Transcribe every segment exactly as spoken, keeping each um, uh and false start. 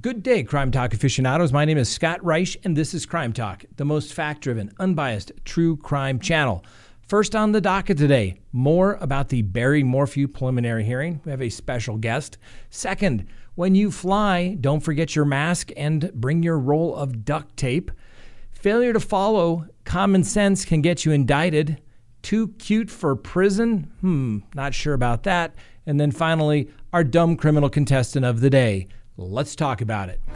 Good day, Crime Talk aficionados. My name is Scott Reich, and this is Crime Talk, the most fact-driven, unbiased, true crime channel. First on the docket today, more about the Barry Morphew preliminary hearing. We have a special guest. Second, when you fly, don't forget your mask and bring your roll of duct tape. Failure to follow common sense can get you indicted. Too cute for prison? Hmm, not sure about that. And then finally, our dumb criminal contestant of the day. Let's talk about it.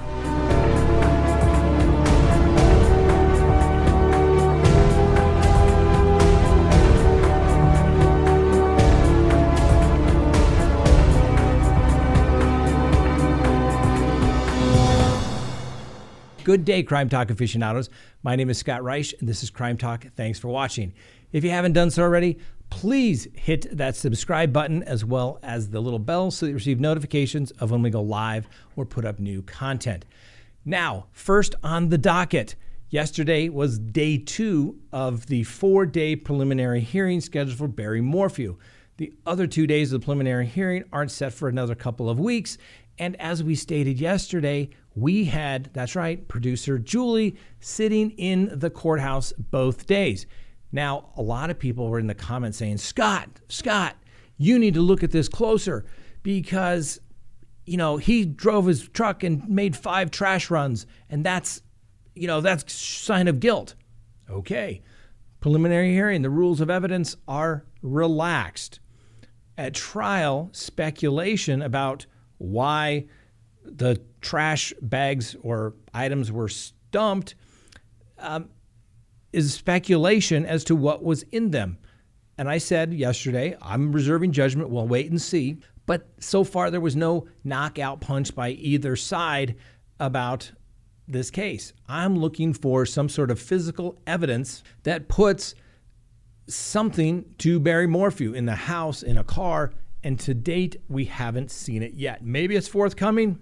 Good day, Crime Talk aficionados. My name is Scott Reich, and this is Crime Talk. Thanks for watching. If you haven't done so already, please hit that subscribe button as well as the little bell so that you receive notifications of when we go live or put up new content. Now, first on the docket. Yesterday was day two of the four-day preliminary hearing scheduled for Barry Morphew. The other two days of the preliminary hearing aren't set for another couple of weeks. And as we stated yesterday, we had, that's right, producer Julie sitting in the courthouse both days. Now, a lot of people were in the comments saying, Scott, Scott, you need to look at this closer because, you know, he drove his truck and made five trash runs, and that's, you know, that's a sign of guilt. Okay. Preliminary hearing, the rules of evidence are relaxed. At trial, speculation about why the trash bags or items were stumped um, is speculation as to what was in them. And I said yesterday, I'm reserving judgment. We'll wait and see. But so far, there was no knockout punch by either side about this case. I'm looking for some sort of physical evidence that puts something to Barry Morphew in the house, in a car, and to date, we haven't seen it yet. Maybe it's forthcoming.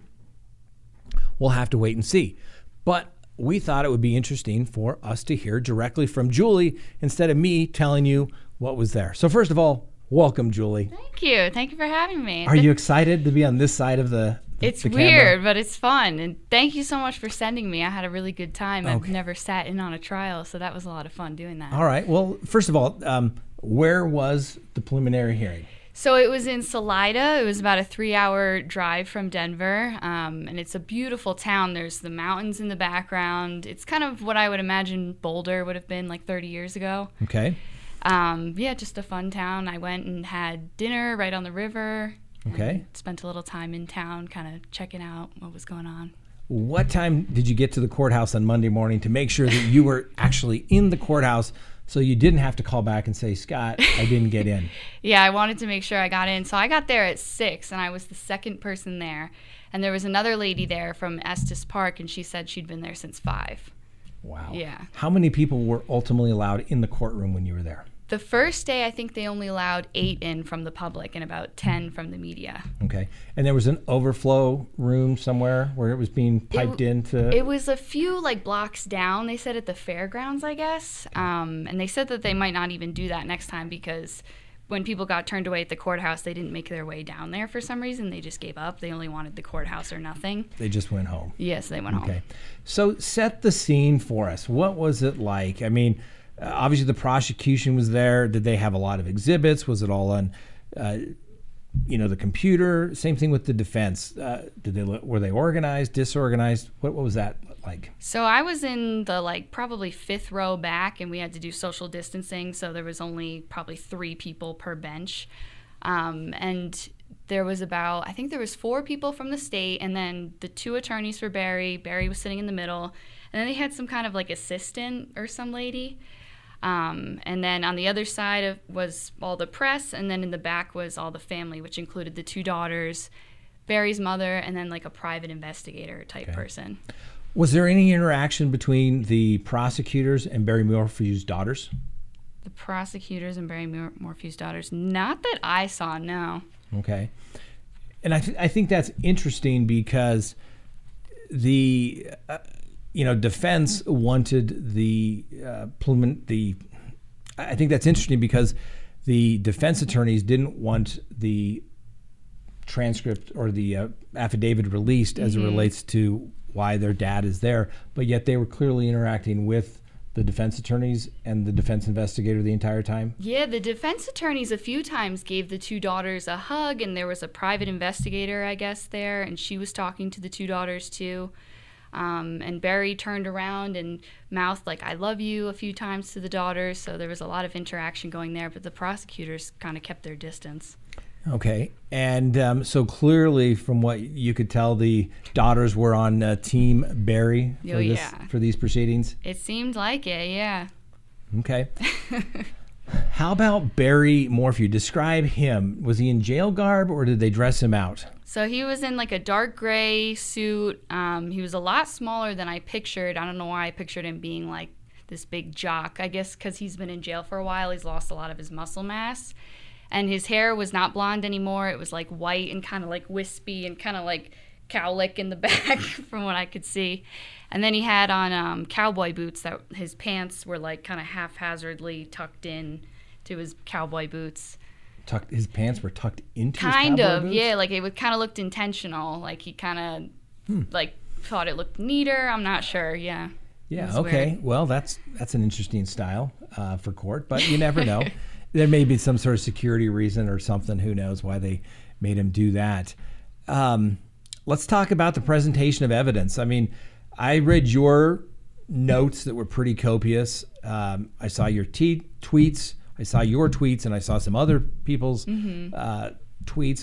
We'll have to wait and see. But we thought it would be interesting for us to hear directly from Julie instead of me telling you what was there. So first of all, welcome, Julie. Thank you. Thank you for having me. Are you excited to be on this side of the, the It's the weird, camera? but it's fun. And thank you so much for sending me. I had a really good time. Okay. I've never sat in on a trial, so that was a lot of fun doing that. All right. Well, first of all, um, where was the preliminary hearing? So it was in Salida. It was about a three-hour drive from Denver, um, and it's a beautiful town. There's the mountains in the background. It's kind of what I would imagine Boulder would have been like thirty years ago. Okay. Um, yeah, just a fun town. I went and had dinner right on the river. Okay. Spent a little time in town kind of checking out what was going on. What time did you get to the courthouse on Monday morning to make sure that you were actually in the courthouse so you didn't have to call back and say, Scott, I didn't get in? Yeah, I wanted to make sure I got in. So I got there at six, and I was the second person there. And there was another lady there from Estes Park, and she said she'd been there since five. Wow. Yeah. How many people were ultimately allowed in the courtroom when you were there? The first day, I think they only allowed eight in from the public and about ten from the media. Okay. And there was an overflow room somewhere where it was being piped it, into? It was a few like blocks down, they said, at the fairgrounds, I guess. Um, and they said that they might not even do that next time because when people got turned away at the courthouse, they didn't make their way down there for some reason. They just gave up. They only wanted the courthouse or nothing. They just went home. Yes, they went okay. home. Okay. So set the scene for us. What was it like? I mean, Uh, obviously, the prosecution was there. Did they have a lot of exhibits? Was it all on, uh, you know, the computer? Same thing with the defense. Uh, did they were they organized, disorganized? What what was that like? So I was in the like probably fifth row back, and we had to do social distancing. So there was only probably three people per bench, um, and there was about I think there was four people from the state, and then the two attorneys for Barry. Barry was sitting in the middle, and then they had some kind of like assistant or some lady. Um, and then on the other side of, was all the press, and then in the back was all the family, which included the two daughters, Barry's mother, and then like a private investigator type okay. person. Was there any interaction between the prosecutors and Barry Morphew's daughters? The prosecutors and Barry Mor- Morphew's daughters? Not that I saw, no. Okay. And I, th- I think that's interesting because the... Uh, you know, defense wanted the uh, the. I think that's interesting because the defense attorneys didn't want the transcript or the uh, affidavit released as mm-hmm. it relates to why their dad is there, but yet they were clearly interacting with the defense attorneys and the defense investigator the entire time? Yeah, the defense attorneys a few times gave the two daughters a hug, and there was a private investigator, I guess, there, and she was talking to the two daughters too. Um, and Barry turned around and mouthed like, "I love you" a few times to the daughters, so there was a lot of interaction going there, but the prosecutors kind of kept their distance. Okay. And um, so clearly, from what you could tell, the daughters were on uh, Team Barry for, oh, this, yeah. for these proceedings? It seemed like it, yeah. Okay. How about Barry Morphew? Describe him. Was he in jail garb or did they dress him out? So he was in like a dark gray suit. Um, he was a lot smaller than I pictured. I don't know why I pictured him being like this big jock. I guess because he's been in jail for a while. He's lost a lot of his muscle mass. And his hair was not blonde anymore. It was like white and kind of like wispy and kind of like cowlick in the back from what I could see. And then he had on um, cowboy boots that his pants were like kind of haphazardly tucked in to his cowboy boots. Tucked, his pants were tucked into kind his cowboy of, boots? Yeah. Like it kind of looked intentional. Like he kind of hmm. like thought it looked neater. I'm not sure. Yeah. Yeah. Okay. Weird. Well, that's that's an interesting style uh, for court, but you never know. There may be some sort of security reason or something. Who knows why they made him do that. Um, let's talk about the presentation of evidence. I mean, I read your notes that were pretty copious. Um, I saw your t- tweets. I saw your tweets, and I saw some other people's mm-hmm. uh, tweets.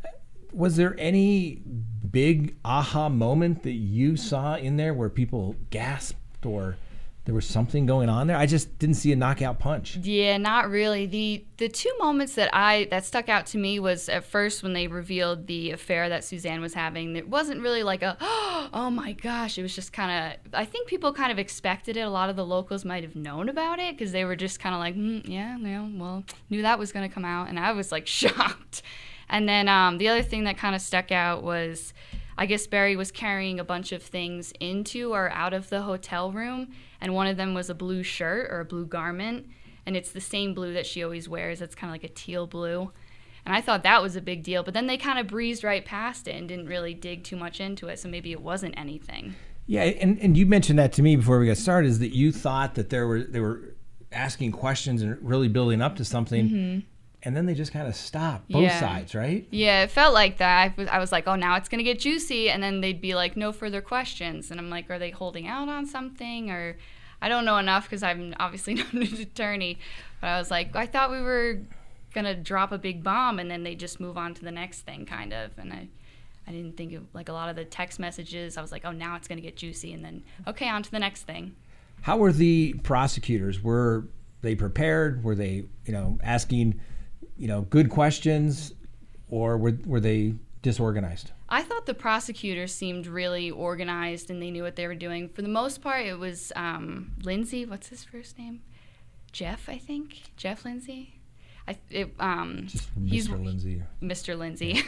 Was there any big aha moment that you saw in there where people gasped or there was something going on there? I just didn't see a knockout punch. Yeah, not really. The the two moments that I that stuck out to me was at first when they revealed the affair that Suzanne was having. It wasn't really like a, oh my gosh. It was just kind of, I think people kind of expected it. A lot of the locals might have known about it because they were just kind of like, mm, yeah, yeah, well, knew that was going to come out. And I was like shocked. And then um, the other thing that kind of stuck out was, I guess Barry was carrying a bunch of things into or out of the hotel room, and one of them was a blue shirt or a blue garment, and it's the same blue that she always wears. It's kind of like a teal blue. And I thought that was a big deal, but then they kind of breezed right past it and didn't really dig too much into it, so maybe it wasn't anything. Yeah, and, and you mentioned that to me before we got started, is that you thought that there were they were asking questions and really building up to something, mm-hmm. and then they just kind of stopped, both yeah. sides, right? Yeah, it felt like that. I was, I was like, oh, now it's going to get juicy, and then they'd be like, no further questions. And I'm like, are they holding out on something? Or I don't know enough because I'm obviously not an attorney. But I was like, I thought we were going to drop a big bomb, and then they just move on to the next thing, kind of. And I, I didn't think of, like, a lot of the text messages. I was like, oh, now it's going to get juicy, and then, okay, on to the next thing. How were the prosecutors? Were they prepared? Were they, you know, asking, you know, good questions, or were were they disorganized? I thought the prosecutors seemed really organized and they knew what they were doing. For the most part, it was um, Lindsay. What's his first name? Jeff, I think. Jeff Lindsay. I it, um, Just Mister Lindsay. Mister Lindsay.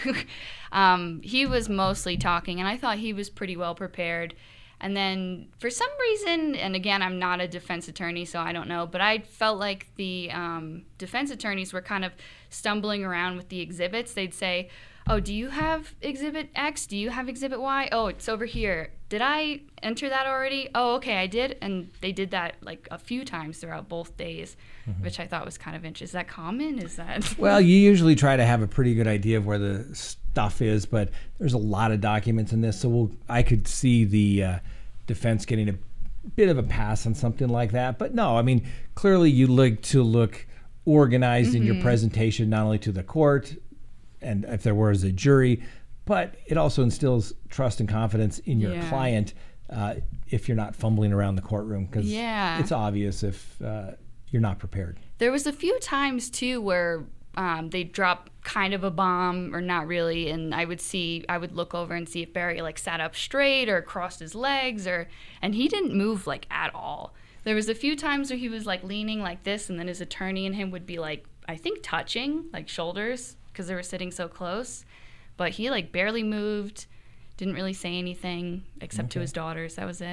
um, he was mostly talking, and I thought he was pretty well prepared. And then for some reason, and again, I'm not a defense attorney, so I don't know, but I felt like the um, defense attorneys were kind of stumbling around with the exhibits. They'd say, oh, do you have Exhibit X? Do you have Exhibit Y? Oh, it's over here. Did I enter that already? Oh, okay, I did. And they did that like a few times throughout both days, mm-hmm. which I thought was kind of interesting. Is that common? Is that? Well, you usually try to have a pretty good idea of where the stuff is, but there's a lot of documents in this, so we'll, I could see the uh, defense getting a bit of a pass on something like that. But no, I mean, clearly you like to look organized mm-hmm. in your presentation, not only to the court, and if there was a jury, but it also instills trust and confidence in your yeah. client uh, if you're not fumbling around the courtroom, because yeah. it's obvious if uh, you're not prepared. There was a few times, too, where um, they'd drop kind of a bomb or not really, and I would see, I would look over and see if Barry, like, sat up straight or crossed his legs, or and he didn't move, like, at all. There was a few times where he was, like, leaning like this, and then his attorney and him would be, like, I think touching, like, shoulders, because they were sitting so close. But he, like, barely moved, didn't really say anything except okay. to his daughters. That was it.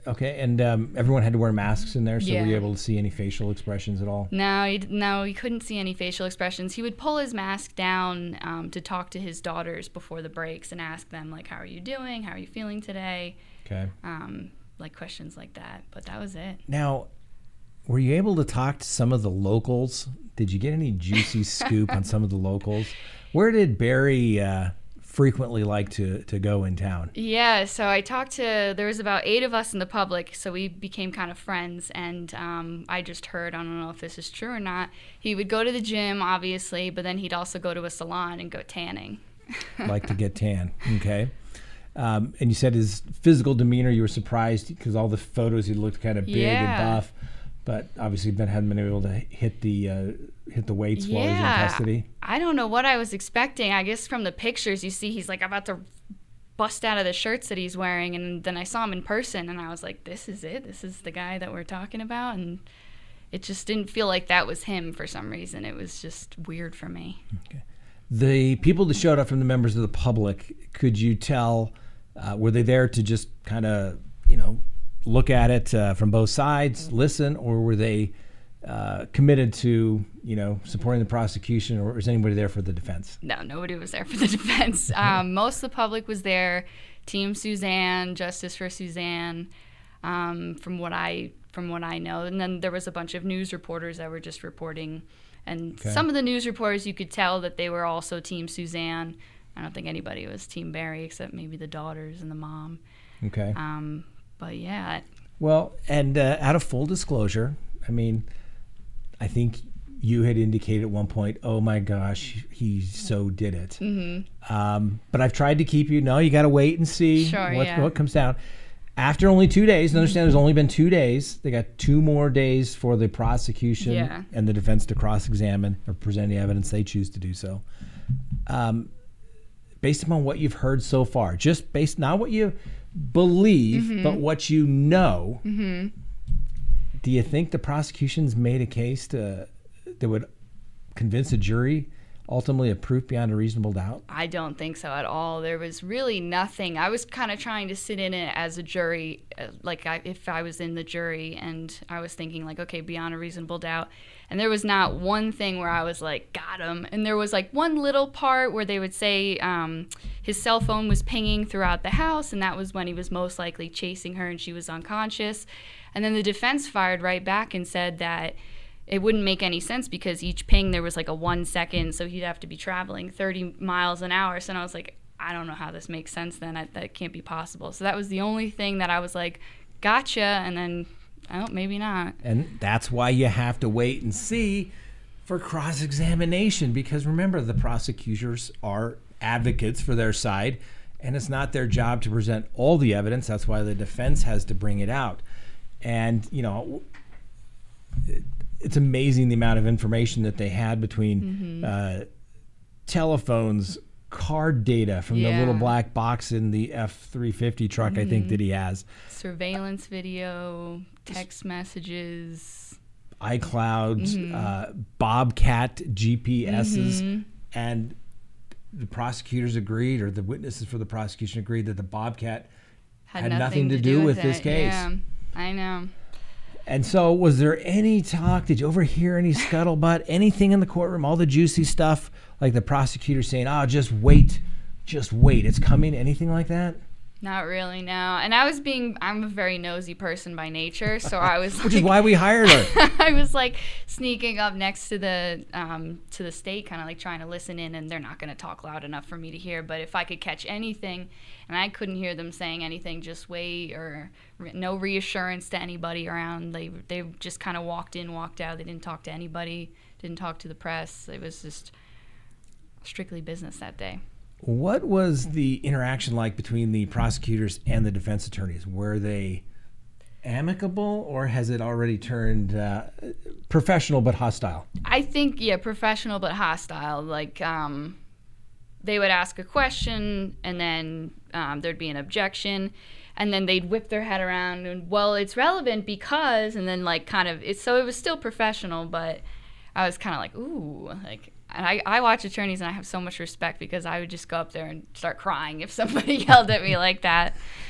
Okay, and um, everyone had to wear masks in there, so Yeah. were you able to see any facial expressions at all? No, he, no, he couldn't see any facial expressions. He would pull his mask down um, to talk to his daughters before the breaks and ask them, like, how are you doing? How are you feeling today? Okay. Um, like questions like that. But that was it. Now, were you able to talk to some of the locals? Did you get any juicy scoop on some of the locals? Where did Barry uh, frequently like to, to go in town? Yeah, so I talked to, there was about eight of us in the public, so we became kind of friends, and um, I just heard, I don't know if this is true or not, he would go to the gym, obviously, but then he'd also go to a salon and go tanning. Like to get tan, okay. Um, and you said his physical demeanor, you were surprised because all the photos he looked kind of big Yeah. and buff, but obviously Ben hadn't been able to hit the uh, hit the weights while he was in Yeah. custody. I don't know what I was expecting. I guess from the pictures you see he's like about to bust out of the shirts that he's wearing, and then I saw him in person and I was like, this is it? This is the guy that we're talking about? And it just didn't feel like that was him for some reason. It was just weird for me. Okay. The people that showed up from the members of the public, could you tell, uh, were they there to just kind of, you know, look at it uh, from both sides, listen, or were they uh, committed to, you know, supporting the prosecution, or is anybody there for the defense? No, nobody was there for the defense. Um, most of the public was there. Team Suzanne, Justice for Suzanne, um, from what I from what I know. And then there was a bunch of news reporters that were just reporting. And Okay. some of the news reporters, you could tell that they were also Team Suzanne. I don't think anybody was Team Barry except maybe the daughters and the mom. Okay. Um, but yeah, Well, and uh, out of full disclosure, I mean, I think you had indicated at one point, oh my gosh, he so did it. Mm-hmm. Um, but I've tried to keep you, no, you got to wait and see Sure, what, yeah. what comes down. After only two days, and understand there's only been two days, they got two more days for the prosecution Yeah. and the defense to cross-examine or present any evidence they choose to do so. Um, based upon what you've heard so far, just based, not what you believe, Mm-hmm. but what you know, do you think the prosecution's made a case to that would convince a jury ultimately of proof beyond a reasonable doubt? I don't think so at all. There was really nothing. I was kind of trying to sit in it as a jury, uh, like I, if I was in the jury, and I was thinking like, okay, beyond a reasonable doubt. And there was not one thing where I was like, got him. And there was like one little part where they would say um, his cell phone was pinging throughout the house, and that was when he was most likely chasing her and she was unconscious. And then the defense fired right back and said that it wouldn't make any sense because each ping there was like a one second, so he'd have to be traveling thirty miles an hour. So I was like, I don't know how this makes sense then. I, that can't be possible. So that was the only thing that I was like, gotcha, and then, oh, maybe not. And that's why you have to wait and see for cross-examination, because remember, the prosecutors are advocates for their side, and it's not their job to present all the evidence. That's why the defense has to bring it out. And, you know, it, it's amazing the amount of information that they had between mm-hmm. uh, telephones, card data from Yeah. the little black box in the F three fifty truck, mm-hmm. I think, that he has. Surveillance video, text messages, iClouds, Mm-hmm. uh, Bobcat G P S's, Mm-hmm. and the prosecutors agreed, or the witnesses for the prosecution agreed, that the Bobcat had, nothing, to, do, with this it. case. Yeah, I know. And so was there any talk, did you overhear any scuttlebutt, anything in the courtroom, all the juicy stuff, like the prosecutor saying, oh, just wait, just wait, it's coming, anything like that? Not really, no. And I was being, I'm a very nosy person by nature, so I was Which like, is why we hired her. I was like sneaking up next to the um, to the state, kind of like trying to listen in, and they're not going to talk loud enough for me to hear. But if I could catch anything, and I couldn't hear them saying anything, just wait, or re- no reassurance to anybody around. They they just kind of walked in, walked out. They didn't talk to anybody, didn't talk to the press. It was just strictly business that day. What was the interaction like between the prosecutors and the defense attorneys? Were they amicable, or has it already turned uh, professional but hostile? I think, yeah, professional but hostile. Like, um, they would ask a question, and then um, there'd be an objection, and then they'd whip their head around, and, well, it's relevant because, and then, like, kind of, it's, so it was still professional, but I was kind of like, ooh, like, and I, I watch attorneys, and I have so much respect because I would just go up there and start crying if somebody yelled at me like that.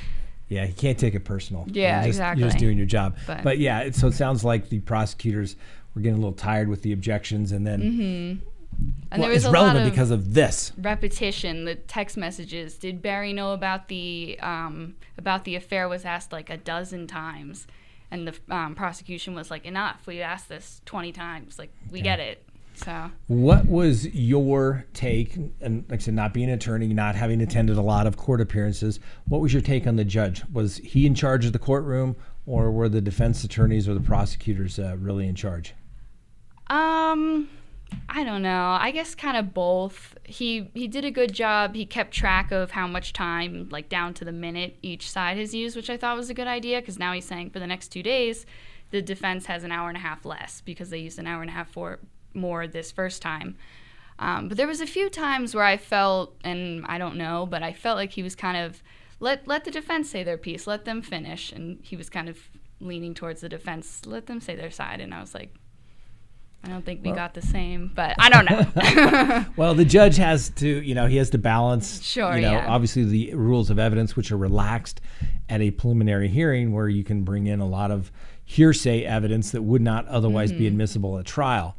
Yeah, you can't take it personal. Yeah, you're just, exactly. You're just doing your job. But, but yeah, it, so it sounds like the prosecutors were getting a little tired with the objections, and then mm-hmm. and well, there was it's a relevant lot of because of this repetition. The text messages. Did Barry know about the um, about the affair? Was asked like a dozen times, and the um, prosecution was like, "Enough. We asked this twenty times. Like we okay. get it." So, what was your take? And like I said, not being an attorney, not having attended a lot of court appearances, what was your take on the judge? Was he in charge of the courtroom, or were the defense attorneys or the prosecutors uh, really in charge? Um, I don't know. I guess kind of both. He he did a good job. He kept track of how much time, like down to the minute, each side has used, which I thought was a good idea, because now he's saying for the next two days, the defense has an hour and a half less because they used an hour and a half for more this first time. Um, but there was a few times where I felt, and I don't know, but I felt like he was kind of, let let the defense say their piece, let them finish. And he was kind of leaning towards the defense, let them say their side. And I was like, I don't think we well, got the same, but I don't know. Well, the judge has to, you know, he has to balance, sure, you know, yeah. obviously the rules of evidence, which are relaxed at a preliminary hearing where you can bring in a lot of hearsay evidence that would not otherwise mm-hmm. be admissible at trial.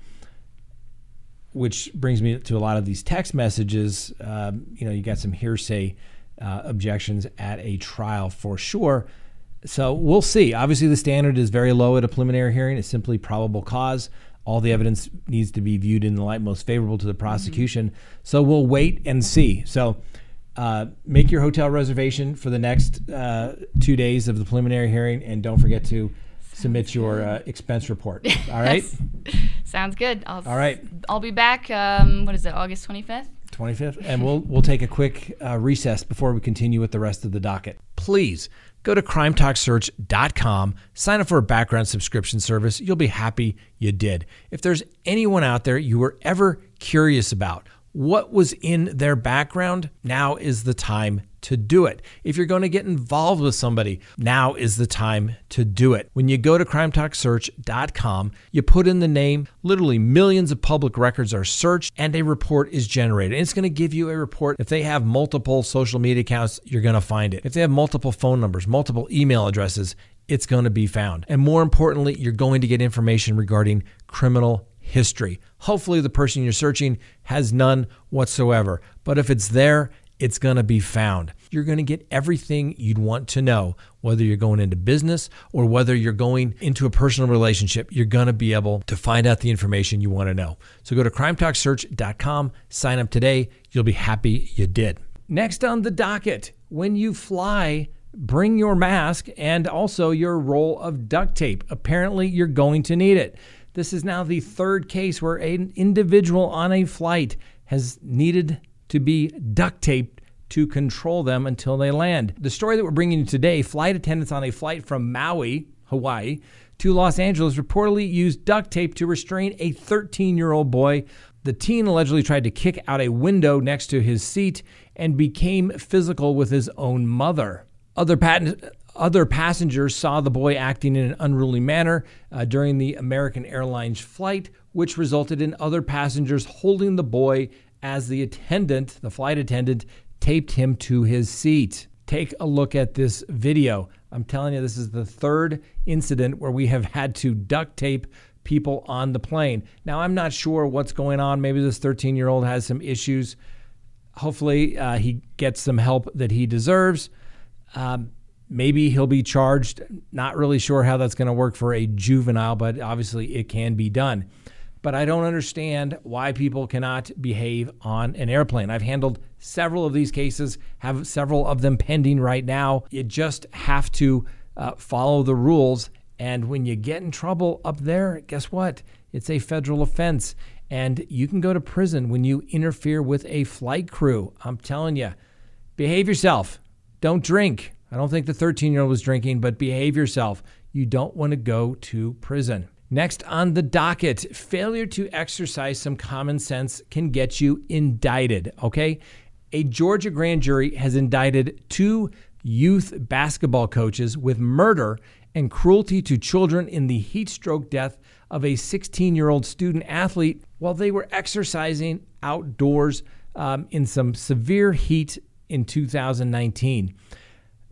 Which brings me to a lot of these text messages. Um, you know, you got some hearsay uh, objections at a trial for sure. So we'll see. Obviously, the standard is very low at a preliminary hearing. It's simply probable cause. All the evidence needs to be viewed in the light most favorable to the prosecution. Mm-hmm. So we'll wait and see. So uh, make your hotel reservation for the next uh, two days of the preliminary hearing, and don't forget to submit your uh, expense report. All right? Sounds good. I'll, All right. I'll be back, um, what is it, August twenty-fifth? twenty-fifth. And we'll we'll take a quick uh, recess before we continue with the rest of the docket. Please go to crime talk search dot com, sign up for a background subscription service. You'll be happy you did. If there's anyone out there you were ever curious about what was in their background, now is the time to do it. If you're going to get involved with somebody, now is the time to do it. When you go to crime talk search dot com, you put in the name, literally millions of public records are searched, and a report is generated. And it's going to give you a report. If they have multiple social media accounts, you're going to find it. If they have multiple phone numbers, multiple email addresses, it's going to be found. And more importantly, you're going to get information regarding criminal history. Hopefully the person you're searching has none whatsoever. But if it's there, it's going to be found. You're going to get everything you'd want to know, whether you're going into business or whether you're going into a personal relationship. You're going to be able to find out the information you want to know. So go to crime talk search dot com, sign up today. You'll be happy you did. Next on the docket, when you fly, bring your mask and also your roll of duct tape. Apparently, you're going to need it. This is now the third case where an individual on a flight has needed to be duct taped to control them until they land. The story that we're bringing you today, flight attendants on a flight from Maui, Hawaii, to Los Angeles reportedly used duct tape to restrain a thirteen-year-old boy. The teen allegedly tried to kick out a window next to his seat and became physical with his own mother. Other patent Other passengers saw the boy acting in an unruly manner uh, during the American Airlines flight, which resulted in other passengers holding the boy as the attendant, the flight attendant, taped him to his seat. Take a look at this video. I'm telling you, this is the third incident where we have had to duct tape people on the plane. Now, I'm not sure what's going on. Maybe this thirteen-year-old has some issues. Hopefully, uh, he gets some help that he deserves. Um, Maybe he'll be charged. Not really sure how that's going to work for a juvenile, but obviously it can be done. But I don't understand why people cannot behave on an airplane. I've handled several of these cases, have several of them pending right now. You just have to uh, follow the rules. And when you get in trouble up there, guess what? It's a federal offense. And you can go to prison when you interfere with a flight crew. I'm telling you, behave yourself. Don't drink. I don't think the thirteen-year-old was drinking, but behave yourself. You don't want to go to prison. Next on the docket, failure to exercise some common sense can get you indicted, okay? A Georgia grand jury has indicted two youth basketball coaches with murder and cruelty to children in the heat stroke death of a sixteen-year-old student athlete while they were exercising outdoors um, in some severe heat in two thousand nineteen.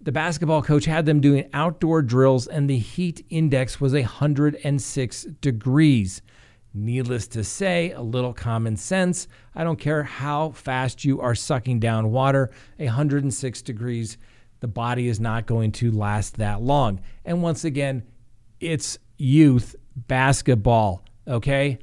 The basketball coach had them doing outdoor drills, and the heat index was one hundred six degrees. Needless to say, a little common sense. I don't care how fast you are sucking down water, one hundred six degrees, the body is not going to last that long. And once again, it's youth basketball, okay?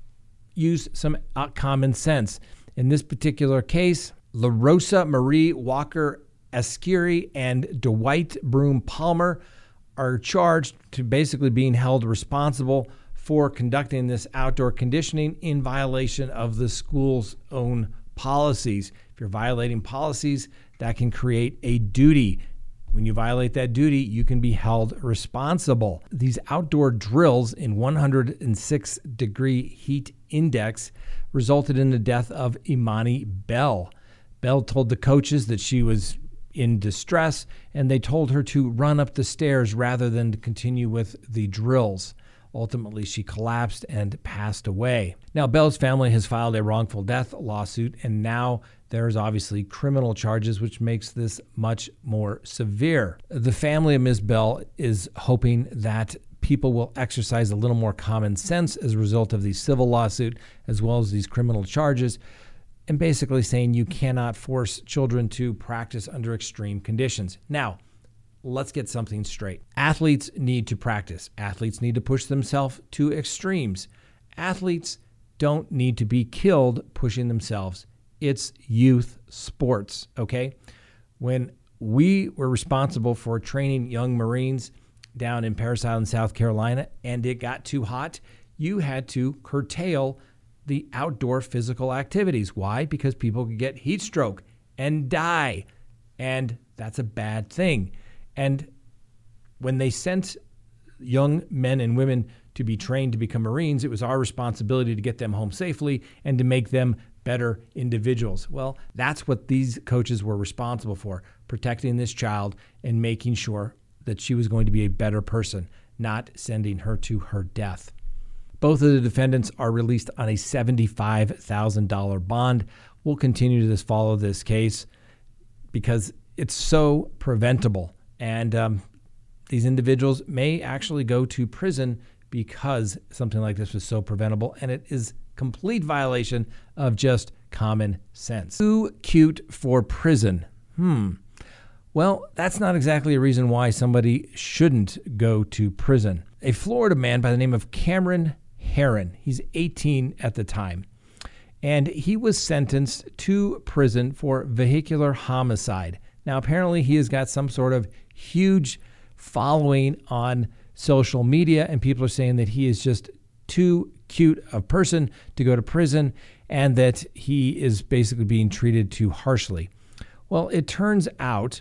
Use some uh, common sense. In this particular case, LaRosa Marie Walker Esquire and Dwight Broom Palmer are charged to basically being held responsible for conducting this outdoor conditioning in violation of the school's own policies. If you're violating policies, that can create a duty. When you violate that duty, you can be held responsible. These outdoor drills in one hundred six degree heat index resulted in the death of Imani Bell. Bell told the coaches that she was in distress, and they told her to run up the stairs rather than to continue with the drills. Ultimately, she collapsed and passed away. Now, Bell's family has filed a wrongful death lawsuit, and now there's obviously criminal charges, which makes this much more severe. The family of Miz Bell is hoping that people will exercise a little more common sense as a result of the civil lawsuit, as well as these criminal charges, and basically saying you cannot force children to practice under extreme conditions. Now, let's get something straight. Athletes need to practice. Athletes need to push themselves to extremes. Athletes don't need to be killed pushing themselves. It's youth sports, okay? When we were responsible for training young Marines down in Parris Island, South Carolina, and it got too hot, you had to curtail the outdoor physical activities. Why? Because people could get heat stroke and die, and that's a bad thing. And when they sent young men and women to be trained to become Marines, it was our responsibility to get them home safely and to make them better individuals. Well, that's what these coaches were responsible for, protecting this child and making sure that she was going to be a better person, not sending her to her death. Both of the defendants are released on a seventy-five thousand dollars bond. We'll continue to this, follow this case because it's so preventable. And um, these individuals may actually go to prison because something like this was so preventable, and it is complete violation of just common sense. Too cute for prison. Hmm. Well, that's not exactly a reason why somebody shouldn't go to prison. A Florida man by the name of Cameron Herron, he's eighteen at the time, and he was sentenced to prison for vehicular homicide. Now, apparently he has got some sort of huge following on social media, and people are saying that he is just too cute a person to go to prison and that he is basically being treated too harshly. Well, it turns out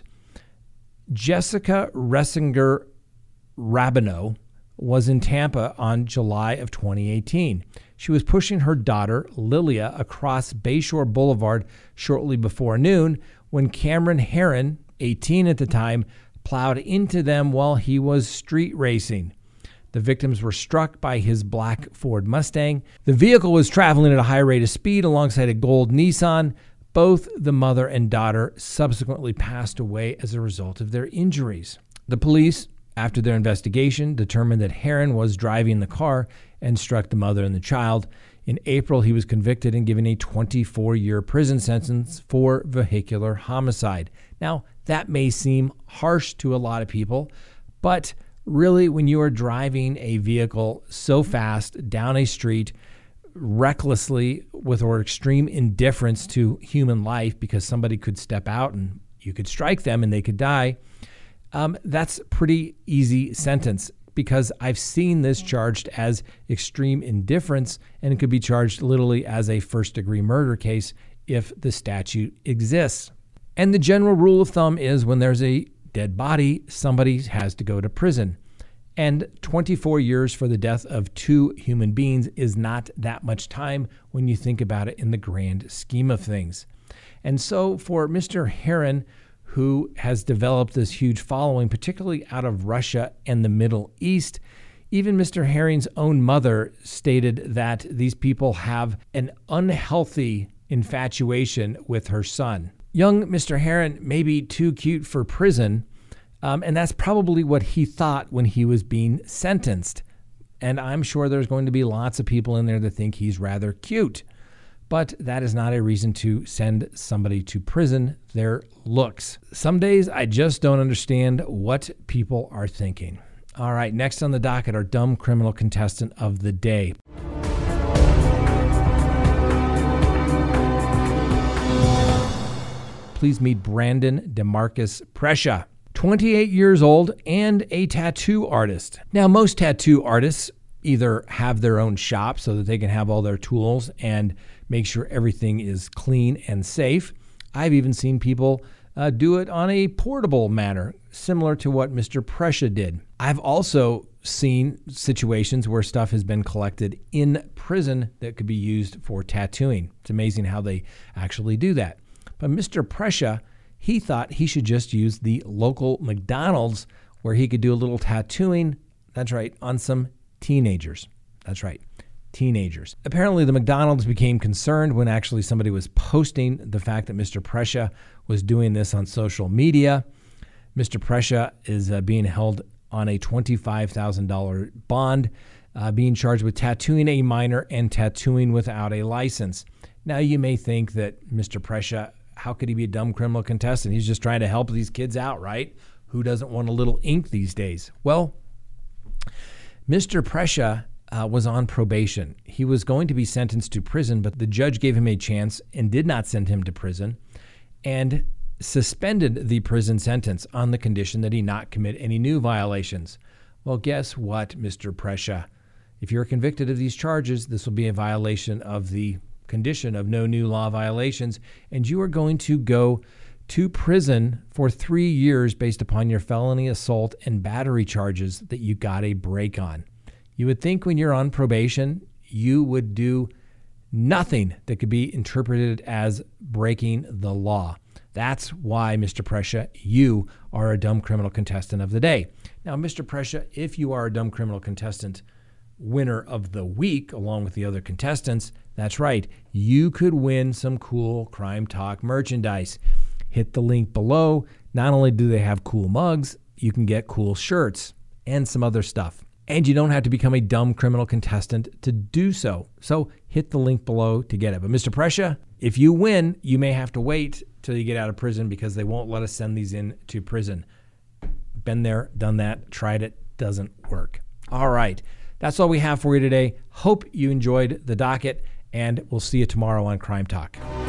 Jessica Ressinger Rabineau was in Tampa on July of twenty eighteen. She was pushing her daughter, Lilia, across Bayshore Boulevard shortly before noon when Cameron Herron, eighteen at the time, plowed into them while he was street racing. The victims were struck by his black Ford Mustang. The vehicle was traveling at a high rate of speed alongside a gold Nissan. Both the mother and daughter subsequently passed away as a result of their injuries. The police, after their investigation, determined that Herron was driving the car and struck the mother and the child. In April, he was convicted and given a twenty-four year prison sentence for vehicular homicide. Now, that may seem harsh to a lot of people, but really, when you are driving a vehicle so fast down a street, recklessly with or extreme indifference to human life because somebody could step out and you could strike them and they could die, um, that's a pretty easy sentence because I've seen this charged as extreme indifference, and it could be charged literally as a first-degree murder case if the statute exists. And the general rule of thumb is when there's a dead body, somebody has to go to prison. And twenty-four years for the death of two human beings is not that much time when you think about it in the grand scheme of things. And so for Mister Herron, who has developed this huge following, particularly out of Russia and the Middle East, even Mister Herron's own mother stated that these people have an unhealthy infatuation with her son. Young Mister Herron may be too cute for prison, Um, and that's probably what he thought when he was being sentenced. And I'm sure there's going to be lots of people in there that think he's rather cute. But that is not a reason to send somebody to prison. Their looks. Some days I just don't understand what people are thinking. All right, next on the docket, our dumb criminal contestant of the day. Please meet Brandon DeMarcus Prescia, twenty-eight years old and a tattoo artist. Now, most tattoo artists either have their own shop so that they can have all their tools and make sure everything is clean and safe. I've even seen people uh, do it on a portable manner, similar to what Mister Prescia did. I've also seen situations where stuff has been collected in prison that could be used for tattooing. It's amazing how they actually do that. But Mister Prescia, he thought he should just use the local McDonald's where he could do a little tattooing, that's right, on some teenagers. That's right, teenagers. Apparently the McDonald's became concerned when actually somebody was posting the fact that Mister Prescia was doing this on social media. Mister Prescia is uh, being held on a twenty-five thousand dollars bond, uh, being charged with tattooing a minor and tattooing without a license. Now you may think that Mister Prescia, how could he be a dumb criminal contestant? He's just trying to help these kids out, right? Who doesn't want a little ink these days? Well, Mister Prescia uh, was on probation. He was going to be sentenced to prison, but the judge gave him a chance and did not send him to prison and suspended the prison sentence on the condition that he not commit any new violations. Well, guess what, Mister Prescia? If you're convicted of these charges, this will be a violation of the condition of no new law violations, and you are going to go to prison for three years based upon your felony assault and battery charges that you got a break on. You would think when you're on probation, you would do nothing that could be interpreted as breaking the law. That's why, Mister Prescia, you are a dumb criminal contestant of the day. Now, Mister Prescia, if you are a dumb criminal contestant winner of the week, along with the other contestants, that's right, you could win some cool Crime Talk merchandise. Hit the link below. Not only do they have cool mugs, you can get cool shirts and some other stuff. And you don't have to become a dumb criminal contestant to do so. So hit the link below to get it. But Mister Prescia, if you win, you may have to wait till you get out of prison because they won't let us send these in to prison. Been there, done that, tried it, doesn't work. All right. That's all we have for you today. Hope you enjoyed the docket, and we'll see you tomorrow on Crime Talk.